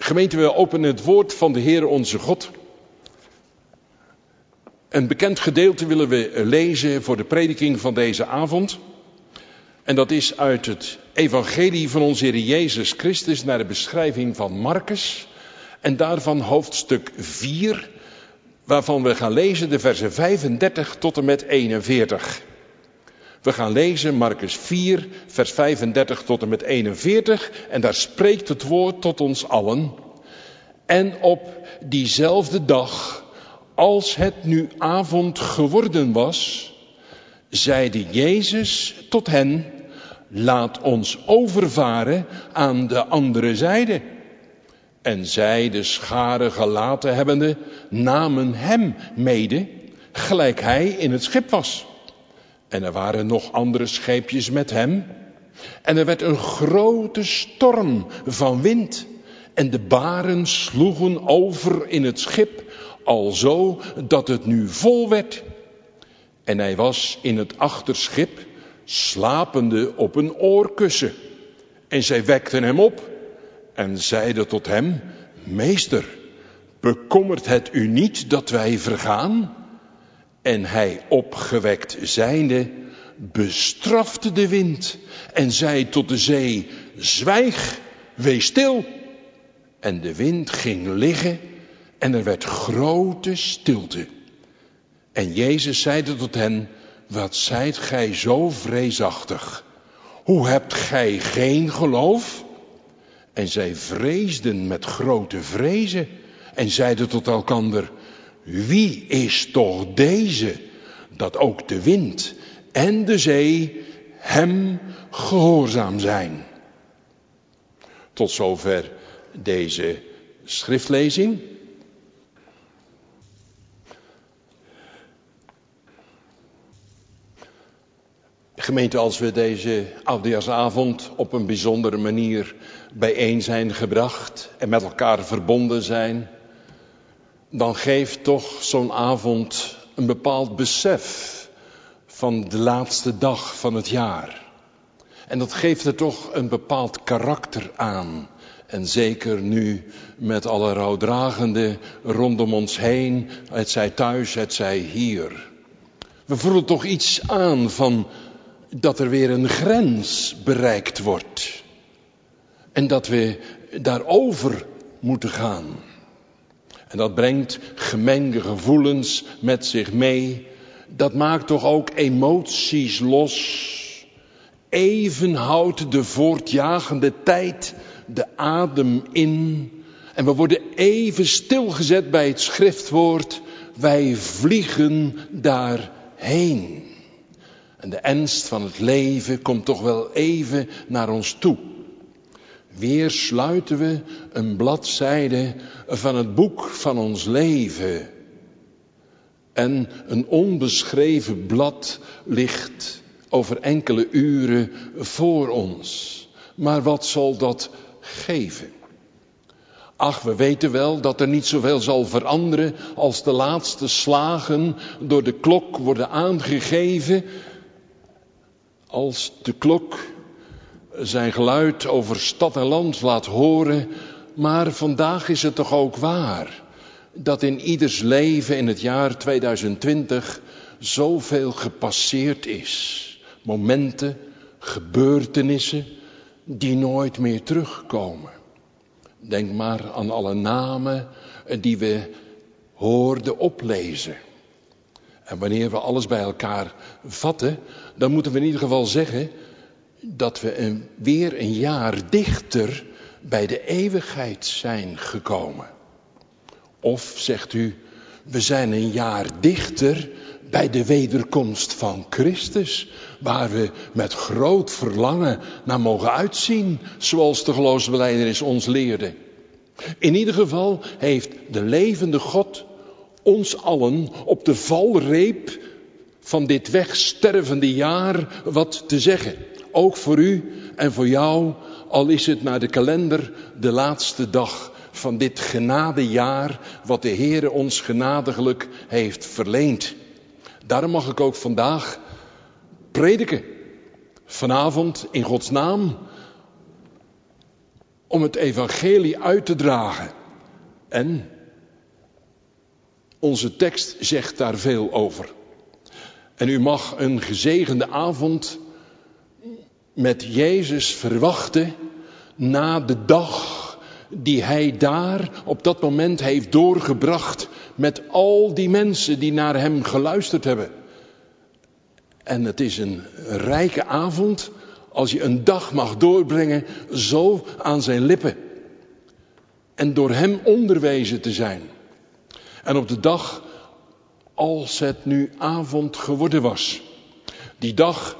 Gemeente, we openen het woord van de Heer onze God. Een bekend gedeelte willen we lezen voor de prediking van deze avond. En dat is uit het evangelie van onze Heer Jezus Christus naar de beschrijving van Marcus. En daarvan hoofdstuk 4, waarvan we gaan lezen de versen 35 tot en met 41. We gaan lezen Marcus 4, vers 35 tot en met 41. En daar spreekt het woord tot ons allen. En op diezelfde dag, als het nu avond geworden was, zeide Jezus tot hen: laat ons overvaren aan de andere zijde. En zij, de schare gelaten hebbende, namen hem mede, gelijk hij in het schip was. En er waren nog andere scheepjes met hem. En er werd een grote storm van wind. En de baren sloegen over in het schip, alzo dat het nu vol werd. En hij was in het achterschip, slapende op een oorkussen. En zij wekten hem op en zeiden tot hem: Meester, bekommert het u niet dat wij vergaan? En hij, opgewekt zijnde, bestrafte de wind en zei tot de zee: zwijg, wees stil. En de wind ging liggen en er werd grote stilte. En Jezus zeide tot hen: wat zijt gij zo vreesachtig? Hoe hebt gij geen geloof? En zij vreesden met grote vrezen en zeiden tot elkander: wie is toch deze, dat ook de wind en de zee hem gehoorzaam zijn? Tot zover deze schriftlezing. Gemeente, als we deze oudejaarsavond op een bijzondere manier bijeen zijn gebracht en met elkaar verbonden zijn, dan geeft toch zo'n avond een bepaald besef van de laatste dag van het jaar. En dat geeft er toch een bepaald karakter aan. En zeker nu met alle rouwdragenden rondom ons heen, het zij thuis, het zij hier. We voelen toch iets aan van dat er weer een grens bereikt wordt. En dat we daarover moeten gaan. En dat brengt gemengde gevoelens met zich mee. Dat maakt toch ook emoties los. Even houdt de voortjagende tijd de adem in. En we worden even stilgezet bij het schriftwoord: wij vliegen daarheen. En de ernst van het leven komt toch wel even naar ons toe. Weer sluiten we een bladzijde van het boek van ons leven. En een onbeschreven blad ligt over enkele uren voor ons. Maar wat zal dat geven? Ach, we weten wel dat er niet zoveel zal veranderen als de laatste slagen door de klok worden aangegeven. Als de klok zijn geluid over stad en land laat horen. Maar vandaag is het toch ook waar dat in ieders leven in het jaar 2020 zoveel gepasseerd is. Momenten, gebeurtenissen die nooit meer terugkomen. Denk maar aan alle namen die we hoorden oplezen. En wanneer we alles bij elkaar vatten, dan moeten we in ieder geval zeggen dat we weer een jaar dichter bij de eeuwigheid zijn gekomen. Of zegt u, we zijn een jaar dichter bij de wederkomst van Christus, waar we met groot verlangen naar mogen uitzien, zoals de geloofsbelijdenis ons leerde. In ieder geval heeft de levende God ons allen op de valreep van dit wegstervende jaar wat te zeggen. Ook voor u en voor jou, al is het naar de kalender de laatste dag van dit genadejaar wat de Heere ons genadiglijk heeft verleend. Daarom mag ik ook vandaag prediken. Vanavond in Gods naam. om het evangelie uit te dragen. En onze tekst zegt daar veel over. En u mag een gezegende avond met Jezus verwachten na de dag die hij daar op dat moment heeft doorgebracht met al die mensen die naar hem geluisterd hebben. En het is een rijke avond als je een dag mag doorbrengen zo aan zijn lippen. En door hem onderwezen te zijn. En op de dag als het nu avond geworden was. Die dag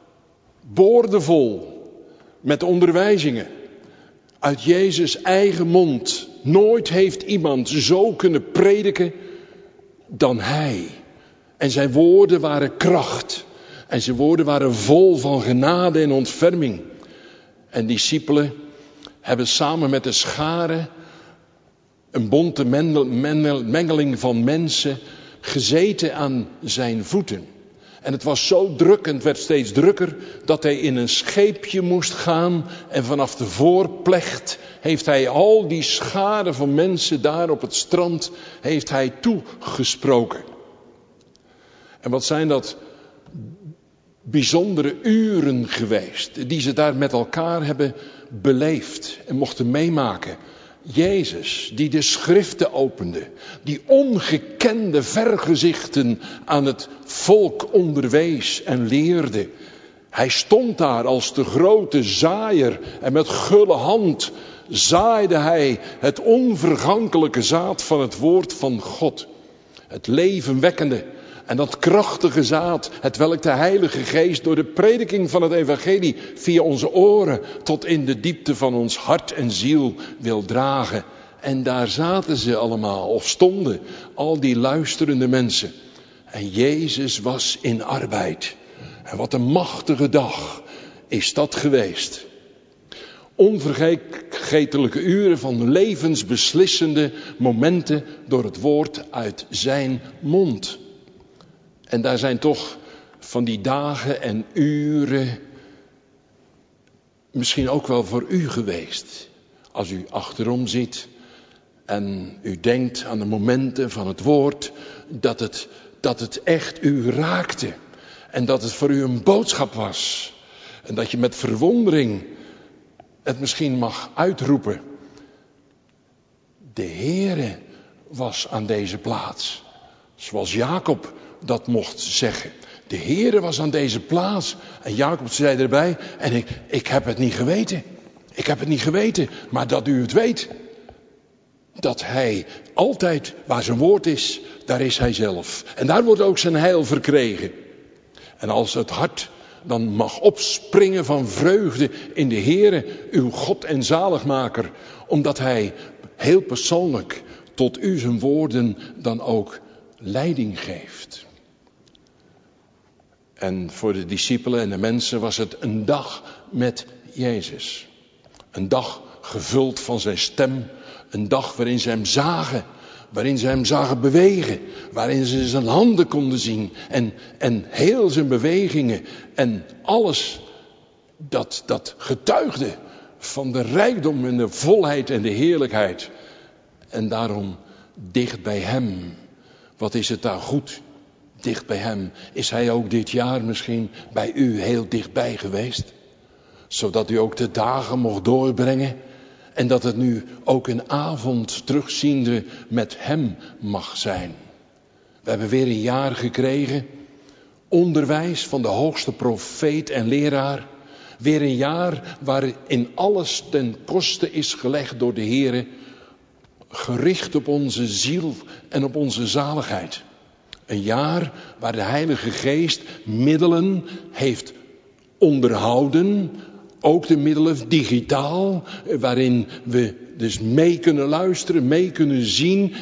boordevol met onderwijzingen uit Jezus' eigen mond. Nooit heeft iemand zo kunnen prediken dan hij. En zijn woorden waren kracht. En zijn woorden waren vol van genade en ontferming. En discipelen hebben samen met de scharen een bonte mengeling van mensen gezeten aan zijn voeten. En het was zo druk en het werd steeds drukker dat hij in een scheepje moest gaan. En vanaf de voorplecht heeft hij al die scharen van mensen daar op het strand heeft hij toegesproken. En wat zijn dat bijzondere uren geweest die ze daar met elkaar hebben beleefd en mochten meemaken. Jezus die de schriften opende, die ongekende vergezichten aan het volk onderwees en leerde. Hij stond daar als de grote zaaier en met gulle hand zaaide hij het onvergankelijke zaad van het woord van God. Het levenwekkende en dat krachtige zaad, hetwelk de Heilige Geest door de prediking van het evangelie via onze oren tot in de diepte van ons hart en ziel wil dragen. En daar zaten ze allemaal, of stonden al die luisterende mensen. En Jezus was in arbeid. En wat een machtige dag is dat geweest. Onvergetelijke uren van levensbeslissende momenten door het woord uit zijn mond. En daar zijn toch van die dagen en uren misschien ook wel voor u geweest. Als u achterom ziet en u denkt aan de momenten van het woord, dat het echt u raakte. En dat het voor u een boodschap was. En dat je met verwondering het misschien mag uitroepen. De Heere was aan deze plaats. Zoals Jacob dat mocht zeggen. De Heere was aan deze plaats. En Jacob zei erbij, en ik heb het niet geweten. Ik heb het niet geweten, maar dat u het weet. Dat hij altijd waar zijn woord is, daar is hij zelf. En daar wordt ook zijn heil verkregen. En als het hart dan mag opspringen van vreugde in de Heere, uw God en zaligmaker. Omdat hij heel persoonlijk tot u zijn woorden dan ook leiding geeft. En voor de discipelen en de mensen was het een dag met Jezus. Een dag gevuld van zijn stem. Een dag waarin ze hem zagen. Waarin ze hem zagen bewegen. Waarin ze zijn handen konden zien. En heel zijn bewegingen. En alles dat getuigde van de rijkdom en de volheid en de heerlijkheid. En daarom dicht bij hem. Wat is het daar goed? Dicht bij hem. Is hij ook dit jaar misschien bij u heel dichtbij geweest? Zodat u ook de dagen mocht doorbrengen. En dat het nu ook een avond terugziende met hem mag zijn. We hebben weer een jaar gekregen. Onderwijs van de hoogste profeet en leraar. Weer een jaar waarin alles ten koste is gelegd door de Heere. Gericht op onze ziel en op onze zaligheid. Een jaar waar de Heilige Geest middelen heeft onderhouden. Ook de middelen digitaal, waarin we dus mee kunnen luisteren, mee kunnen zien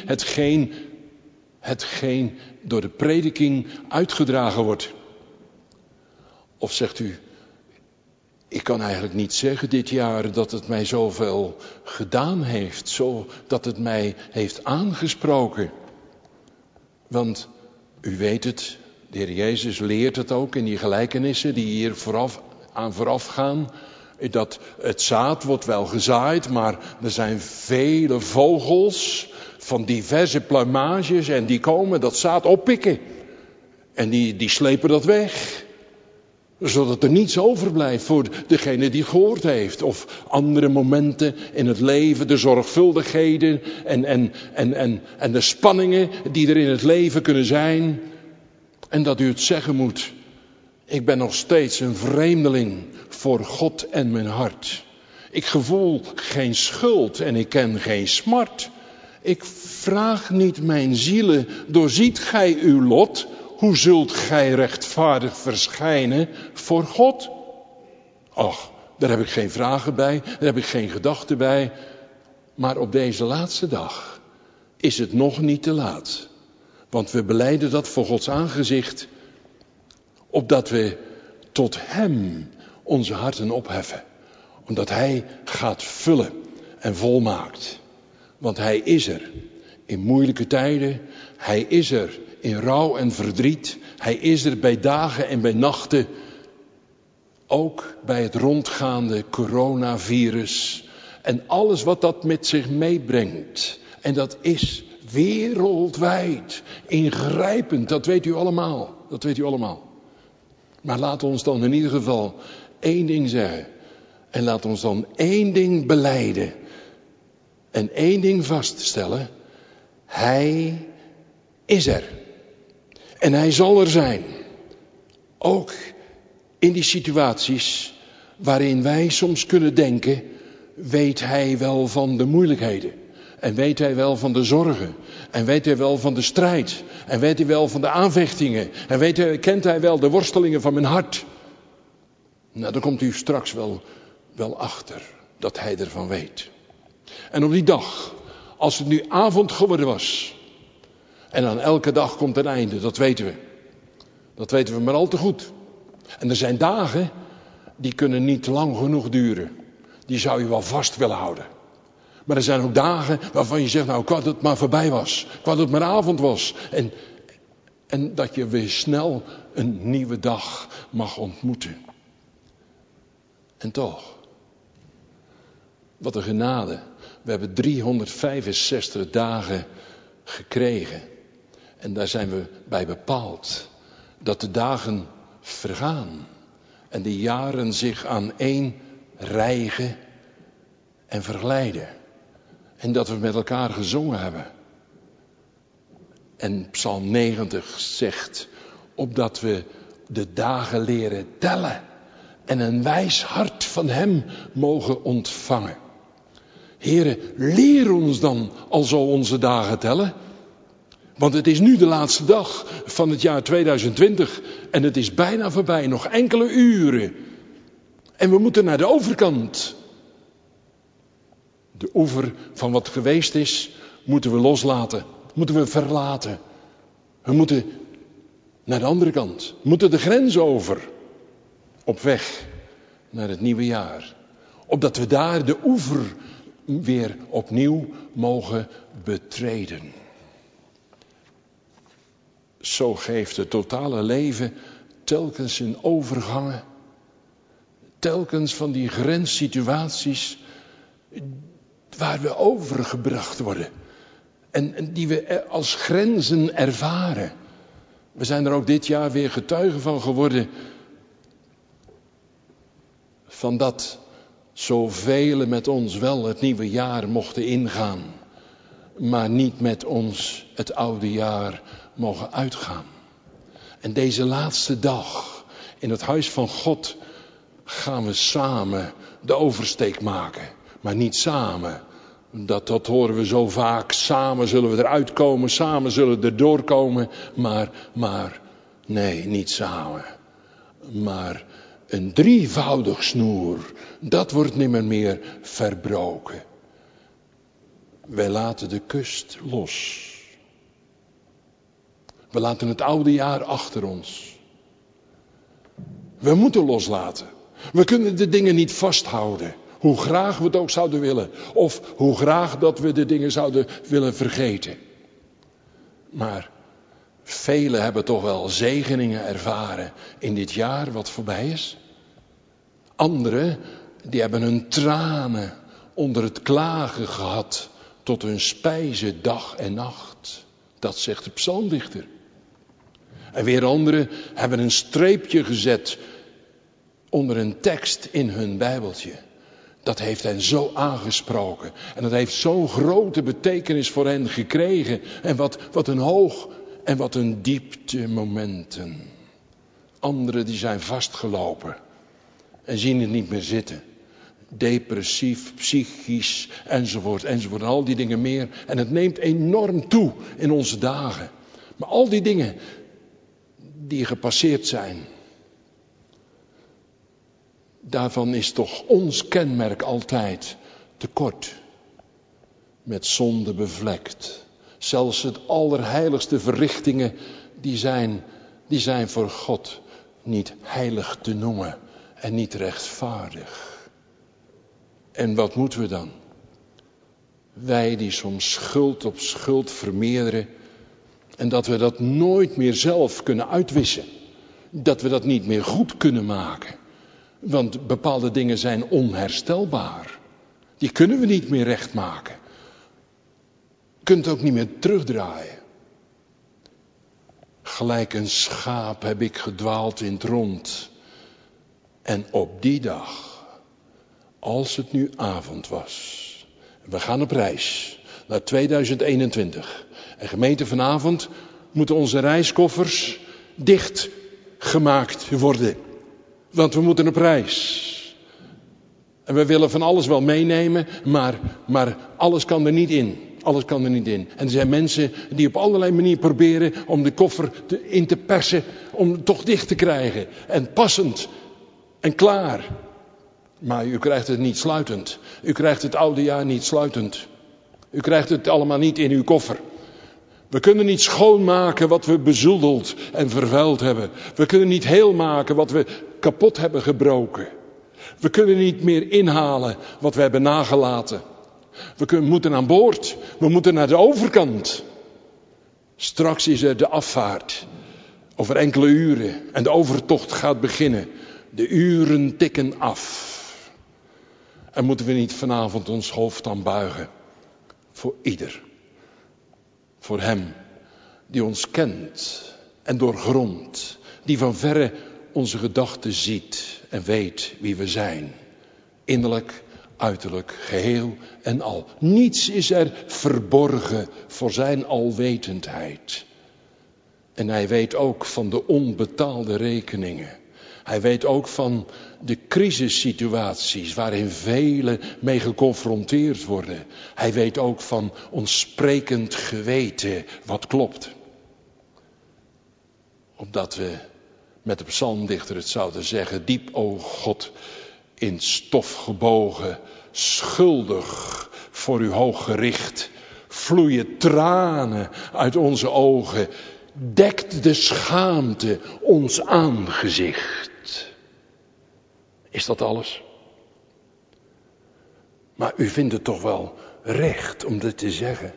hetgeen door de prediking uitgedragen wordt. Of zegt u, ik kan eigenlijk niet zeggen dit jaar dat het mij zoveel gedaan heeft, dat het mij heeft aangesproken. Want u weet het, de Heer Jezus leert het ook in die gelijkenissen die hier vooraf gaan. Dat het zaad wordt wel gezaaid, maar er zijn vele vogels van diverse pluimages en die komen dat zaad oppikken. En die slepen dat weg. Zodat er niets overblijft voor degene die het gehoord heeft. Of andere momenten in het leven, de zorgvuldigheden en de spanningen die er in het leven kunnen zijn. En dat u het zeggen moet. Ik ben nog steeds een vreemdeling voor God en mijn hart. Ik gevoel geen schuld en ik ken geen smart. Ik vraag niet mijn zielen, doorziet gij uw lot? Hoe zult gij rechtvaardig verschijnen voor God? Och, daar heb ik geen vragen bij, daar heb ik geen gedachten bij. Maar op deze laatste dag is het nog niet te laat. Want we belijden dat voor Gods aangezicht, opdat we tot Hem onze harten opheffen. Omdat Hij gaat vullen en volmaakt. Want Hij is er in moeilijke tijden. Hij is er in rouw en verdriet. Hij is er bij dagen en bij nachten. Ook bij het rondgaande coronavirus. En alles wat dat met zich meebrengt. En dat is wereldwijd ingrijpend. Dat weet u allemaal. Dat weet u allemaal. Maar laat ons dan in ieder geval één ding zeggen. En laat ons dan één ding belijden. En één ding vaststellen. Hij is er. En hij zal er zijn. Ook in die situaties waarin wij soms kunnen denken, weet hij wel van de moeilijkheden. En weet hij wel van de zorgen. En weet hij wel van de strijd. En weet hij wel van de aanvechtingen. En kent hij wel de worstelingen van mijn hart. Nou, dan komt u straks wel achter dat hij ervan weet. En op die dag, als het nu avond geworden was. En aan elke dag komt een einde, dat weten we. Dat weten we maar al te goed. En er zijn dagen, die kunnen niet lang genoeg duren. Die zou je wel vast willen houden. Maar er zijn ook dagen waarvan je zegt, nou, ik wou dat het maar voorbij was. Ik wou dat het maar avond was. En dat je weer snel een nieuwe dag mag ontmoeten. En toch, wat een genade. We hebben 365 dagen gekregen. En daar zijn we bij bepaald. Dat de dagen vergaan. En de jaren zich aan één rijgen en verglijden. En dat we met elkaar gezongen hebben. En Psalm 90 zegt, opdat we de dagen leren tellen. En een wijs hart van hem mogen ontvangen. Heere, leer ons dan alzo onze dagen tellen. Want het is nu de laatste dag van het jaar 2020. En het is bijna voorbij, nog enkele uren. En we moeten naar de overkant. De oever van wat geweest is, moeten we loslaten. Moeten we verlaten. We moeten naar de andere kant. We moeten de grens over. Op weg naar het nieuwe jaar. Opdat we daar de oever weer opnieuw mogen betreden. Zo geeft het totale leven telkens in overgangen. Telkens van die grenssituaties waar we overgebracht worden. En die we als grenzen ervaren. We zijn er ook dit jaar weer getuigen van geworden. Van dat zoveel met ons wel het nieuwe jaar mochten ingaan. Maar niet met ons het oude jaar mogen uitgaan. En deze laatste dag in het huis van God gaan we samen de oversteek maken. Maar niet samen. Dat horen we zo vaak. Samen zullen we eruit komen. Samen zullen we er doorkomen. Maar nee, niet samen. Maar een drievoudig snoer. Dat wordt nimmer meer verbroken. Wij laten de kust los. We laten het oude jaar achter ons. We moeten loslaten. We kunnen de dingen niet vasthouden. Hoe graag we het ook zouden willen. Of hoe graag dat we de dingen zouden willen vergeten. Maar velen hebben toch wel zegeningen ervaren in dit jaar wat voorbij is. Anderen Die hebben hun tranen onder het klagen gehad tot hun spijze dag en nacht. Dat zegt de psalmdichter. En weer anderen hebben een streepje gezet onder een tekst in hun Bijbeltje. Dat heeft hen zo aangesproken. En dat heeft zo'n grote betekenis voor hen gekregen. En wat een hoog en wat een diepte momenten. Anderen die zijn vastgelopen en zien het niet meer zitten. Depressief, psychisch, enzovoort, enzovoort. En al die dingen meer. En het neemt enorm toe in onze dagen. Maar al die dingen die gepasseerd zijn, daarvan is toch ons kenmerk altijd tekort. Met zonde bevlekt. Zelfs het allerheiligste verrichtingen, die zijn voor God niet heilig te noemen en niet rechtvaardig. En wat moeten we dan? Wij die soms schuld op schuld vermeerderen en dat we dat nooit meer zelf kunnen uitwissen. Dat we dat niet meer goed kunnen maken. Want bepaalde dingen zijn onherstelbaar. Die kunnen we niet meer recht maken. Je kunt het ook niet meer terugdraaien. Gelijk een schaap heb ik gedwaald in het rond. En op die dag, als het nu avond was, we gaan op reis naar 2021. En gemeente, vanavond moeten onze reiskoffers dichtgemaakt worden. Want we moeten op reis. En we willen van alles wel meenemen, maar alles kan er niet in. Alles kan er niet in. En er zijn mensen die op allerlei manieren proberen om de koffer in te persen, om het toch dicht te krijgen. En passend en klaar. Maar u krijgt het niet sluitend. U krijgt het oude jaar niet sluitend. U krijgt het allemaal niet in uw koffer. We kunnen niet schoonmaken wat we bezoedeld en vervuild hebben. We kunnen niet heel maken wat we kapot hebben gebroken. We kunnen niet meer inhalen wat we hebben nagelaten. We moeten aan boord. We moeten naar de overkant. Straks is er de afvaart. Over enkele uren. En de overtocht gaat beginnen. De uren tikken af. En moeten we niet vanavond ons hoofd aan buigen. Voor ieder. Voor hem die ons kent en doorgrondt. Die van verre onze gedachten ziet en weet wie we zijn. Innerlijk, uiterlijk, geheel en al. Niets is er verborgen voor zijn alwetendheid. En hij weet ook van de onbetaalde rekeningen. Hij weet ook van de crisissituaties waarin velen mee geconfronteerd worden. Hij weet ook van ons sprekend geweten wat klopt. Opdat we met de psalmdichter het zouden zeggen: diep, o God, in stof gebogen, schuldig voor u hoog gericht, vloeien tranen uit onze ogen, dekt de schaamte ons aangezicht. Is dat alles? Maar u vindt het toch wel recht om dit te zeggen?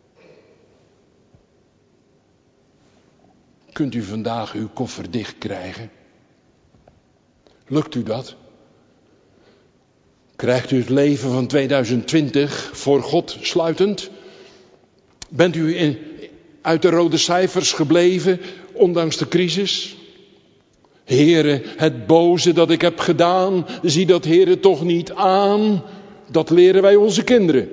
Kunt u vandaag uw koffer dicht krijgen? Lukt u dat? Krijgt u het leven van 2020 voor God sluitend? Bent u uit de rode cijfers gebleven, ondanks de crisis? Heere, het boze dat ik heb gedaan, zie dat Heere toch niet aan. Dat leren wij onze kinderen.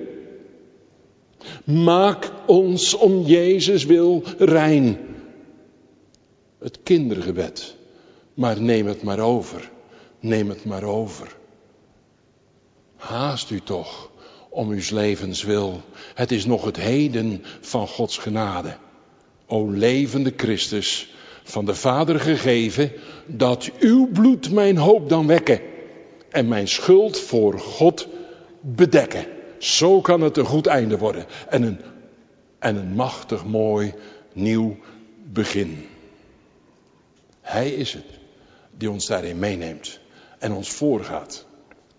Maak ons om Jezus wil rein. Het kindergebed. Maar neem het maar over. Neem het maar over. Haast u toch om uw levens wil. Het is nog het heden van Gods genade. O levende Christus, van de Vader gegeven, dat uw bloed mijn hoop dan wekken en mijn schuld voor God bedekken. Zo kan het een goed einde worden en een machtig mooi nieuw begin. Hij is het die ons daarin meeneemt en ons voorgaat.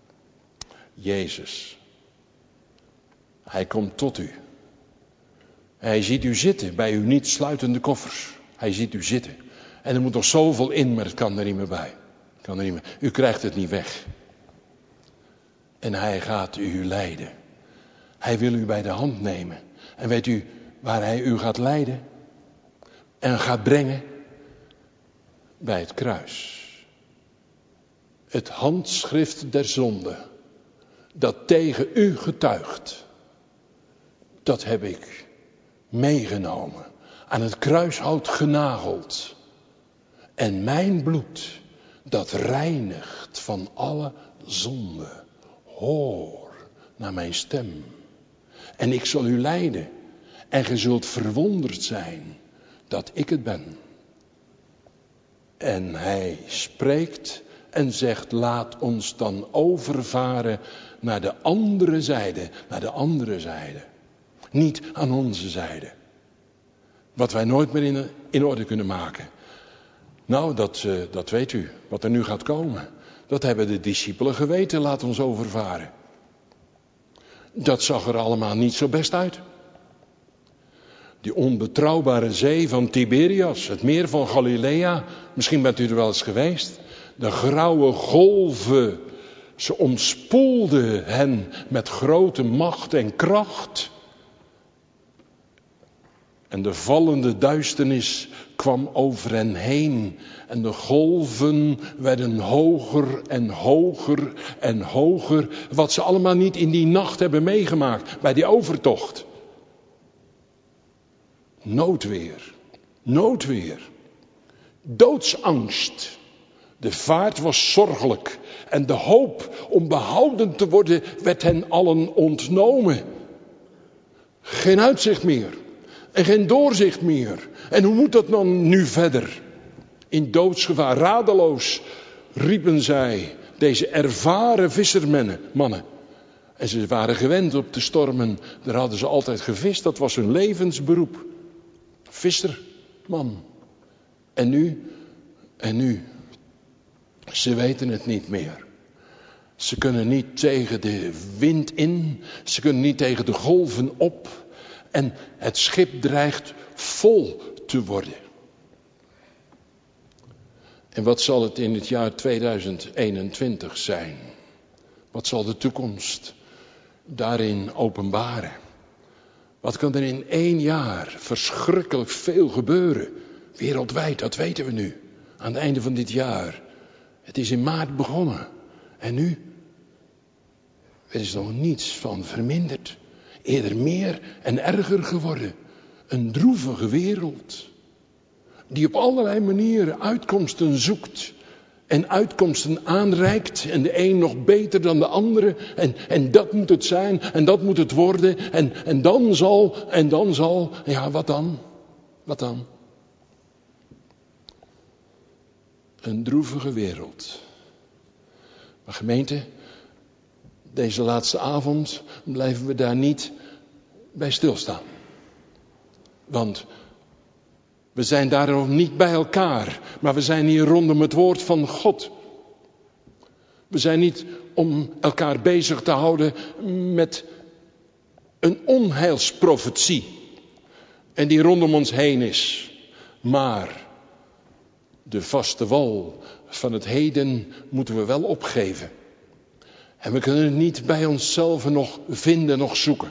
Jezus. Hij komt tot u. Hij ziet u zitten bij uw niet sluitende koffers. Hij ziet u zitten. En er moet nog zoveel in, maar het kan er niet meer bij. U krijgt het niet weg. En hij gaat u leiden. Hij wil u bij de hand nemen. En weet u waar hij u gaat leiden? En gaat brengen? Bij het kruis. Het handschrift der zonde. Dat tegen u getuigt. Dat heb ik meegenomen. Aan het kruishout genageld. En mijn bloed, dat reinigt van alle zonde. Hoor naar mijn stem. En ik zal u leiden. En ge zult verwonderd zijn dat ik het ben. En hij spreekt en zegt, laat ons dan overvaren naar de andere zijde. Naar de andere zijde. Niet aan onze zijde. Wat wij nooit meer in orde kunnen maken. Nou, dat weet u, wat er nu gaat komen. Dat hebben de discipelen geweten, laat ons overvaren. Dat zag er allemaal niet zo best uit. Die onbetrouwbare zee van Tiberias, het meer van Galilea. Misschien bent u er wel eens geweest. De grauwe golven, ze omspoelden hen met grote macht en kracht. En de vallende duisternis kwam over hen heen. En de golven werden hoger en hoger en hoger. Wat ze allemaal niet in die nacht hebben meegemaakt bij die overtocht. Noodweer. Noodweer. Doodsangst. De vaart was zorgelijk. En de hoop om behouden te worden werd hen allen ontnomen. Geen uitzicht meer. En geen doorzicht meer. En hoe moet dat dan nu verder? In doodsgevaar, radeloos, riepen zij, deze ervaren vissermannen. En ze waren gewend op de stormen. Daar hadden ze altijd gevist, dat was hun levensberoep. Visserman. En nu. Ze weten het niet meer. Ze kunnen niet tegen de wind in. Ze kunnen niet tegen de golven op. En het schip dreigt vol te worden. En wat zal het in het jaar 2021 zijn? Wat zal de toekomst daarin openbaren? Wat kan er in 1 jaar verschrikkelijk veel gebeuren? Wereldwijd, dat weten we nu. Aan het einde van dit jaar. Het is in maart begonnen. En nu? Er is nog niets van verminderd. Eerder meer en erger geworden. Een droevige wereld. Die op allerlei manieren uitkomsten zoekt. En uitkomsten aanreikt. En de een nog beter dan de andere. En dat moet het zijn. En dat moet het worden. En dan zal. Ja, wat dan? Wat dan? Een droevige wereld. Maar gemeente, deze laatste avond blijven we daar niet bij stilstaan. Want we zijn daarom niet bij elkaar, maar we zijn hier rondom het woord van God. We zijn niet om elkaar bezig te houden met een onheilsprofetie. En die rondom ons heen is. Maar de vaste wal van het heden moeten we wel opgeven. En we kunnen het niet bij onszelf nog vinden, nog zoeken.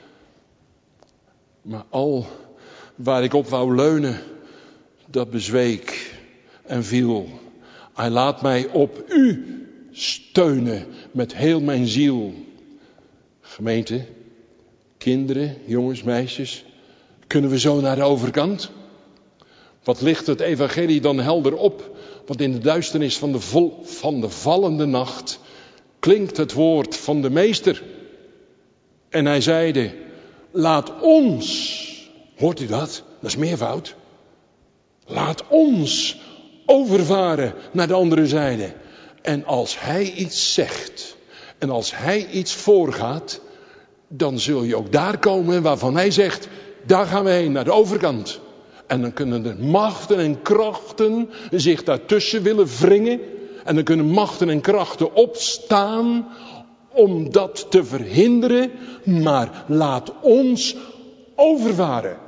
Maar al waar ik op wou leunen, dat bezweek en viel. Hij laat mij op u steunen met heel mijn ziel. Gemeente, kinderen, jongens, meisjes, kunnen we zo naar de overkant? Wat ligt het evangelie dan helder op? Want in de duisternis van de vallende nacht klinkt het woord van de meester. En hij zeide, laat ons, hoort u dat? Dat is meervoud. Laat ons overvaren naar de andere zijde. En als hij iets zegt en als hij iets voorgaat, dan zul je ook daar komen waarvan hij zegt, daar gaan we heen, naar de overkant. En dan kunnen er machten en krachten zich daartussen willen wringen. En dan kunnen machten en krachten opstaan om dat te verhinderen. Maar laat ons overvaren.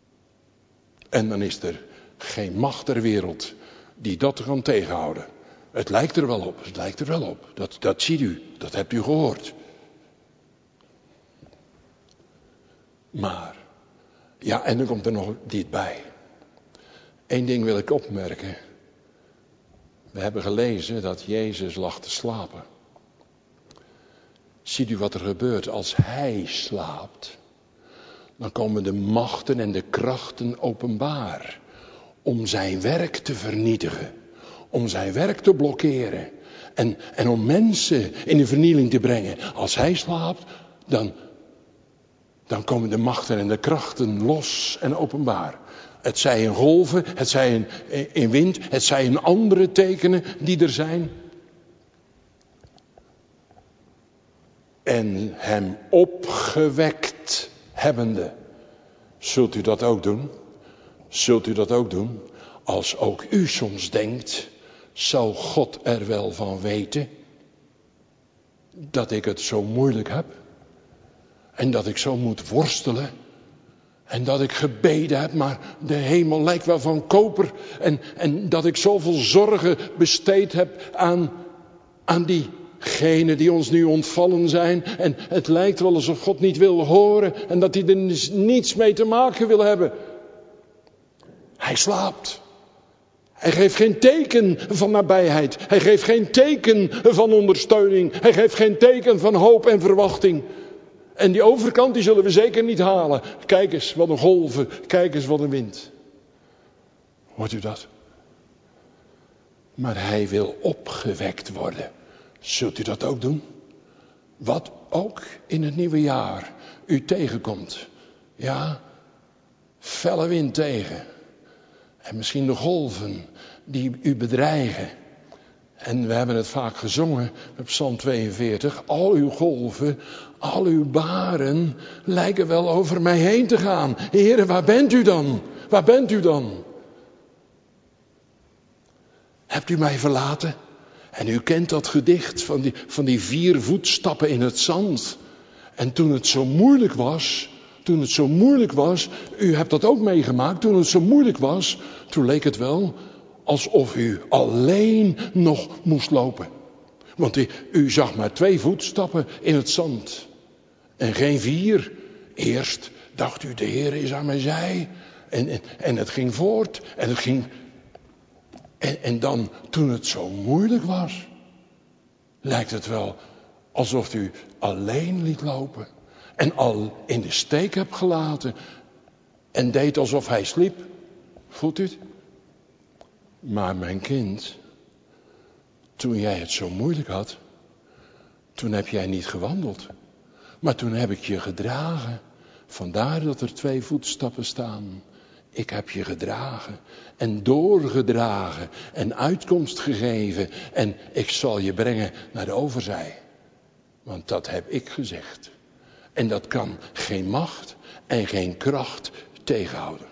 En dan is er geen macht ter wereld die dat kan tegenhouden. Het lijkt er wel op. Dat ziet u, dat hebt u gehoord. Maar, ja, en dan komt er nog dit bij. Eén ding wil ik opmerken. We hebben gelezen dat Jezus lag te slapen. Ziet u wat er gebeurt als hij slaapt? Dan komen de machten en de krachten openbaar. Om zijn werk te vernietigen. Om zijn werk te blokkeren. En om mensen in de vernieling te brengen. Als hij slaapt, dan komen de machten en de krachten los en openbaar. Het zij in golven, het zij in wind, het zij in andere tekenen die er zijn. En hem opgewekt hebbende. Zult u dat ook doen? Zult u dat ook doen? Als ook u soms denkt, zou God er wel van weten dat ik het zo moeilijk heb? En dat ik zo moet worstelen? En dat ik gebeden heb, maar de hemel lijkt wel van koper. En dat ik zoveel zorgen besteed heb aan diegenen die ons nu ontvallen zijn. En het lijkt wel alsof God niet wil horen en dat hij er niets mee te maken wil hebben. Hij slaapt. Hij geeft geen teken van nabijheid. Hij geeft geen teken van ondersteuning. Hij geeft geen teken van hoop en verwachting. En die overkant die zullen we zeker niet halen. Kijk eens wat een golven. Kijk eens wat een wind. Hoort u dat? Maar hij wil opgewekt worden. Zult u dat ook doen? Wat ook in het nieuwe jaar u tegenkomt. Ja, felle wind tegen. En misschien de golven die u bedreigen. En we hebben het vaak gezongen met Psalm 42. Al uw golven, al uw baren lijken wel over mij heen te gaan. Heere, waar bent u dan? Waar bent u dan? Hebt u mij verlaten? En u kent dat gedicht van die 4 voetstappen in het zand. En toen het zo moeilijk was, u hebt dat ook meegemaakt, toen het zo moeilijk was, toen leek het wel alsof u alleen nog moest lopen. Want u zag maar 2 voetstappen in het zand. En geen 4. Eerst dacht u, de Heer is aan mijn zij. En het ging voort. En het ging. En dan, toen het zo moeilijk was, lijkt het wel alsof u alleen liet lopen. En al in de steek hebt gelaten. En deed alsof hij sliep. Voelt u het? Maar mijn kind, toen jij het zo moeilijk had, toen heb jij niet gewandeld. Maar toen heb ik je gedragen. Vandaar dat er 2 voetstappen staan. Ik heb je gedragen en doorgedragen en uitkomst gegeven. En ik zal je brengen naar de overzij. Want dat heb ik gezegd. En dat kan geen macht en geen kracht tegenhouden.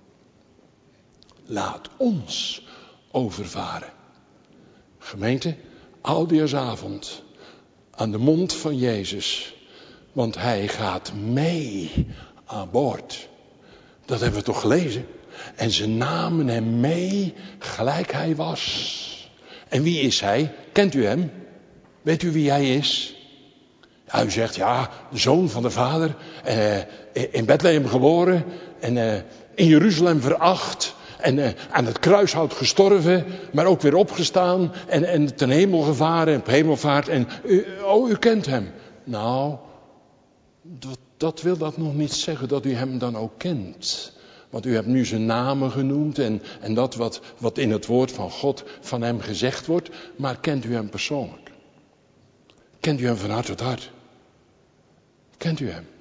Laat ons overvaren. Gemeente, oudejaarsavond aan de mond van Jezus. Want hij gaat mee aan boord. Dat hebben we toch gelezen. En ze namen hem mee gelijk hij was. En wie is hij? Kent u hem? Weet u wie hij is? Ja, u zegt ja, de zoon van de vader. In Bethlehem geboren. En in Jeruzalem veracht. En aan het kruishout gestorven. Maar ook weer opgestaan. En ten hemel gevaren. Op hemelvaart. En u kent hem. Nou, dat wil dat nog niet zeggen dat u hem dan ook kent. Want u hebt nu zijn namen genoemd en dat wat in het woord van God van hem gezegd wordt. Maar kent u hem persoonlijk? Kent u hem van hart tot hart? Kent u hem?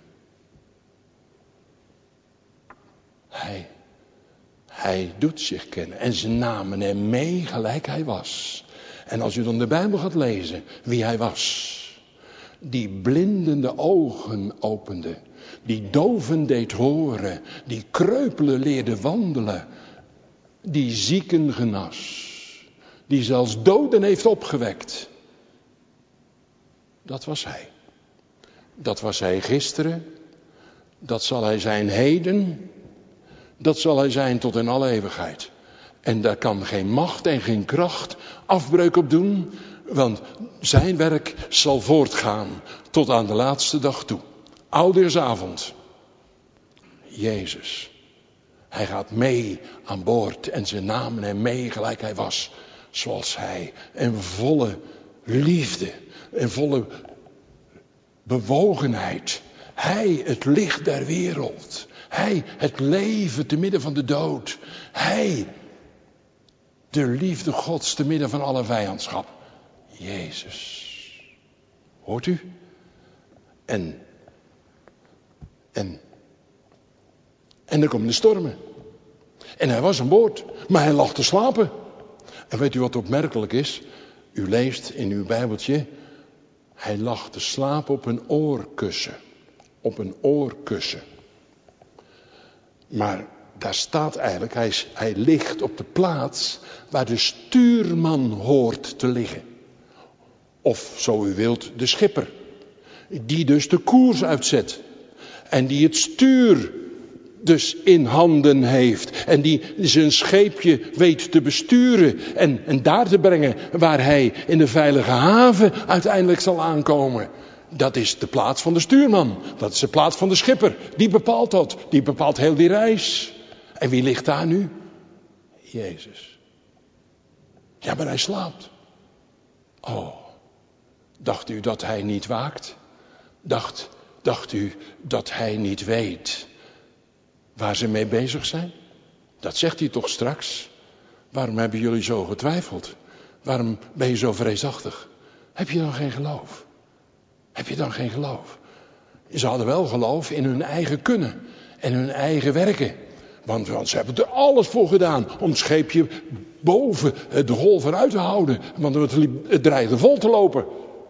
Hij doet zich kennen en ze namen hem mee gelijk hij was. En als u dan de Bijbel gaat lezen wie hij was. Die blindende ogen opende. Die doven deed horen. Die kreupelen leerde wandelen. Die zieken genas. Die zelfs doden heeft opgewekt. Dat was hij. Dat was hij gisteren. Dat zal hij zijn heden. Dat zal hij zijn tot in alle eeuwigheid. En daar kan geen macht en geen kracht afbreuk op doen. Want zijn werk zal voortgaan tot aan de laatste dag toe. Oudejaarsavond. Jezus. Hij gaat mee aan boord en ze namen hem mee gelijk hij was. Zoals hij. En volle liefde. En volle bewogenheid. Hij het licht der wereld. Hij het leven te midden van de dood. Hij de liefde Gods te midden van alle vijandschap. Jezus. Hoort u? En er komen de stormen. En hij was aan boord, maar hij lag te slapen. En weet u wat opmerkelijk is? U leest in uw Bijbeltje. Hij lag te slapen op een oorkussen. Op een oorkussen. Maar daar staat eigenlijk, hij ligt op de plaats waar de stuurman hoort te liggen. Of, zo u wilt, de schipper. Die dus de koers uitzet. En die het stuur dus in handen heeft. En die zijn scheepje weet te besturen. En daar te brengen waar hij in de veilige haven uiteindelijk zal aankomen. Dat is de plaats van de stuurman. Dat is de plaats van de schipper. Die bepaalt dat. Die bepaalt heel die reis. En wie ligt daar nu? Jezus. Ja, maar hij slaapt. Oh, dacht u dat hij niet waakt? Dacht u dat hij niet weet waar ze mee bezig zijn? Dat zegt hij toch straks? Waarom hebben jullie zo getwijfeld? Waarom ben je zo vreesachtig? Heb je dan geen geloof? Heb je dan geen geloof? Ze hadden wel geloof in hun eigen kunnen en hun eigen werken. Want ze hebben er alles voor gedaan om het scheepje boven de golven uit te houden. Want het dreigde vol te lopen.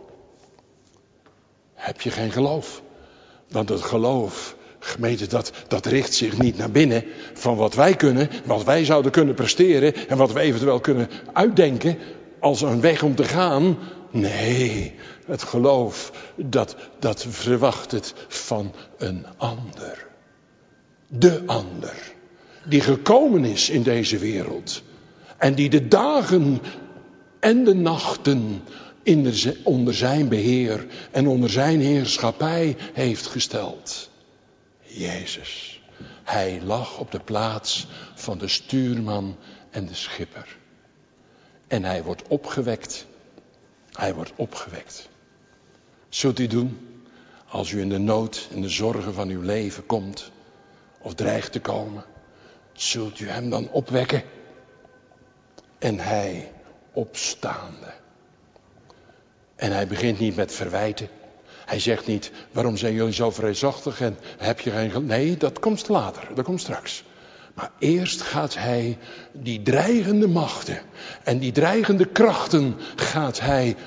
Heb je geen geloof? Want het geloof, gemeente, dat richt zich niet naar binnen van wat wij kunnen, wat wij zouden kunnen presteren en wat we eventueel kunnen uitdenken als een weg om te gaan. Nee, het geloof, dat verwacht het van een ander. De ander, die gekomen is in deze wereld en die de dagen en de nachten onder zijn beheer en onder zijn heerschappij heeft gesteld. Jezus. Hij lag op de plaats van de stuurman en de schipper. En hij wordt opgewekt. Hij wordt opgewekt. Zult u doen als u in de nood en de zorgen van uw leven komt of dreigt te komen? Zult u hem dan opwekken? En hij opstaande. En hij begint niet met verwijten. Hij zegt niet, waarom zijn jullie zo vreesachtig en heb je geen... Nee, dat komt later, dat komt straks. Maar eerst gaat hij die dreigende machten en die dreigende krachten gaat hij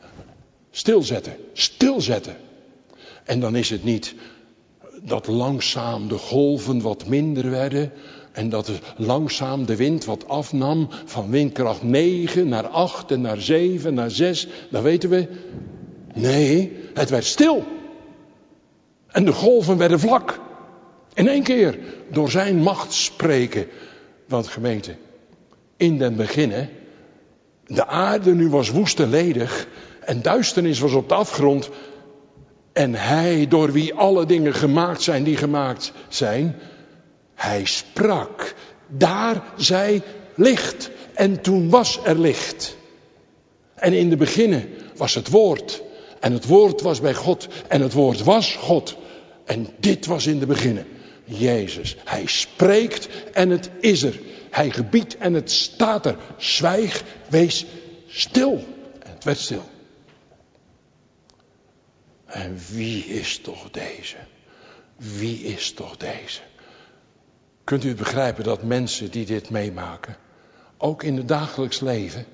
stilzetten. En dan is het niet dat langzaam de golven wat minder werden en dat langzaam de wind wat afnam van windkracht 9 naar 8 en naar 7 naar 6, dat weten we. Nee, het werd stil. En de golven werden vlak. In één keer door zijn macht spreken. Want gemeente, in den beginnen, de aarde nu was woest en ledig en duisternis was op de afgrond. En hij door wie alle dingen gemaakt zijn die gemaakt zijn, hij sprak. Daar zij licht. En toen was er licht. En in de beginnen was het woord. En het woord was bij God. En het woord was God. En dit was in de beginnen. Jezus. Hij spreekt en het is er. Hij gebiedt en het staat er. Zwijg, wees stil. En het werd stil. En wie is toch deze? Wie is toch deze? Kunt u het begrijpen dat mensen die dit meemaken, ook in het dagelijks leven,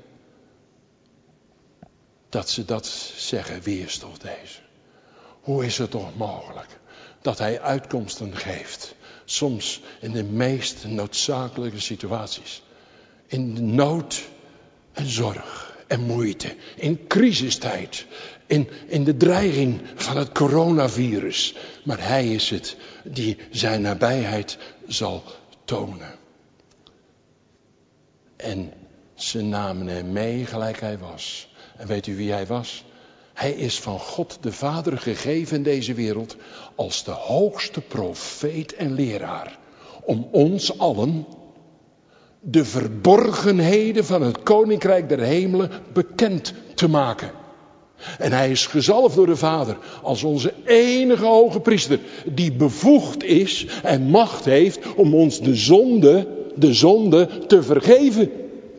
dat ze dat zeggen, wie is toch deze? Hoe is het toch mogelijk dat hij uitkomsten geeft, soms in de meest noodzakelijke situaties, in de nood en zorg en moeite, in crisistijd, in de dreiging van het coronavirus. Maar hij is het die zijn nabijheid zal tonen. En ze namen hem mee gelijk hij was. En weet u wie hij was? Hij is van God de Vader gegeven in deze wereld als de hoogste profeet en leraar. Om ons allen de verborgenheden van het Koninkrijk der Hemelen bekend te maken. En hij is gezalfd door de Vader als onze enige hoge priester, die bevoegd is en macht heeft om ons de zonde te vergeven.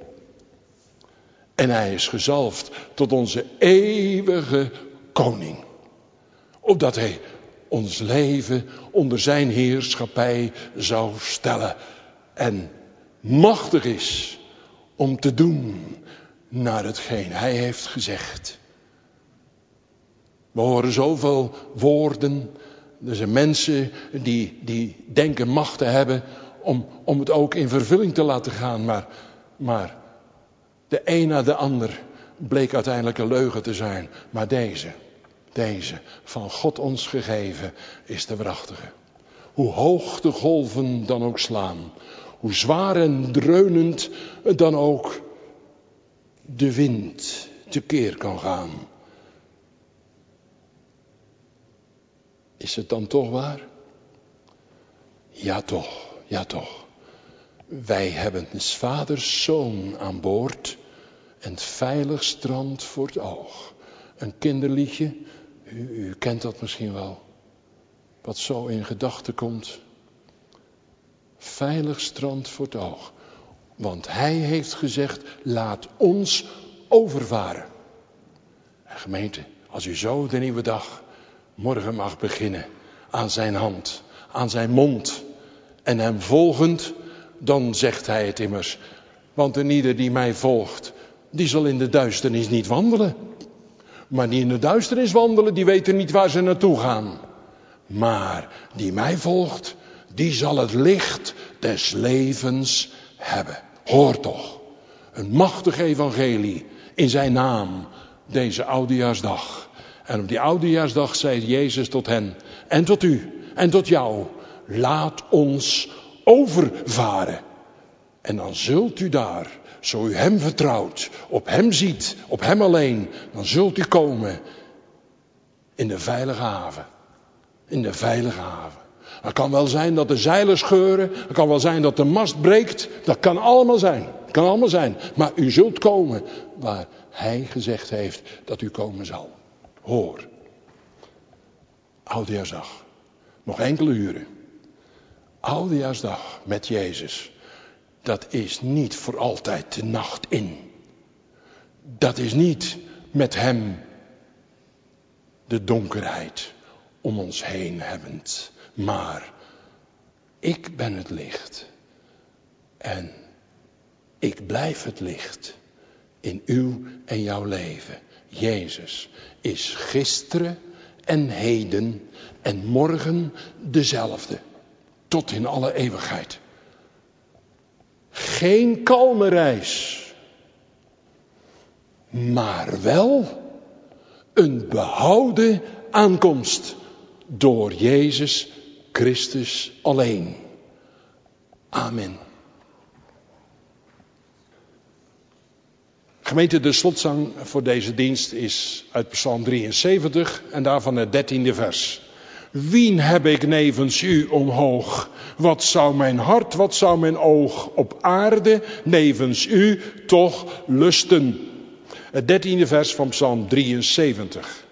En hij is gezalfd tot onze eeuwige koning. Opdat hij ons leven onder zijn heerschappij zou stellen. En machtig is om te doen naar hetgeen hij heeft gezegd. We horen zoveel woorden. Er zijn mensen die denken macht te hebben om het ook in vervulling te laten gaan. Maar de een na de ander bleek uiteindelijk een leugen te zijn. Maar deze van God ons gegeven is de waarachtige. Hoe hoog de golven dan ook slaan. Hoe zwaar en dreunend dan ook de wind tekeer kan gaan. Is het dan toch waar? Ja toch. Wij hebben 's vaders zoon aan boord en veilig strand voor het oog. Een kinderliedje, u kent dat misschien wel, wat zo in gedachten komt. Veilig strand voor het oog. Want hij heeft gezegd, laat ons overvaren. En gemeente, als u zo de nieuwe dag morgen mag beginnen aan zijn hand, aan zijn mond en hem volgend, dan zegt hij het immers. Want een ieder die mij volgt, die zal in de duisternis niet wandelen. Maar die in de duisternis wandelen, die weten niet waar ze naartoe gaan. Maar die mij volgt, die zal het licht des levens hebben. Hoor toch, een machtig evangelie in zijn naam, deze oudejaarsdag. En op die oudejaarsdag zei Jezus tot hen, en tot u, en tot jou, laat ons overvaren. En dan zult u daar, zo u hem vertrouwt, op hem ziet, op hem alleen, dan zult u komen in de veilige haven. In de veilige haven. Het kan wel zijn dat de zeilen scheuren, het kan wel zijn dat de mast breekt, dat kan allemaal zijn. Maar u zult komen waar hij gezegd heeft dat u komen zal. Hoor, oudejaarsdag, nog enkele uren. Oudejaarsdag met Jezus, dat is niet voor altijd de nacht in. Dat is niet met hem de donkerheid om ons heen hebbend. Maar ik ben het licht en ik blijf het licht in uw en jouw leven. Jezus is gisteren en heden en morgen dezelfde. Tot in alle eeuwigheid. Geen kalme reis. Maar wel een behouden aankomst. Door Jezus Christus alleen. Amen. Gemeente, de slotzang voor deze dienst is uit Psalm 73 en daarvan het 13e vers. Wien heb ik nevens u omhoog? Wat zou mijn hart, wat zou mijn oog op aarde nevens u toch lusten? Het 13e vers van Psalm 73.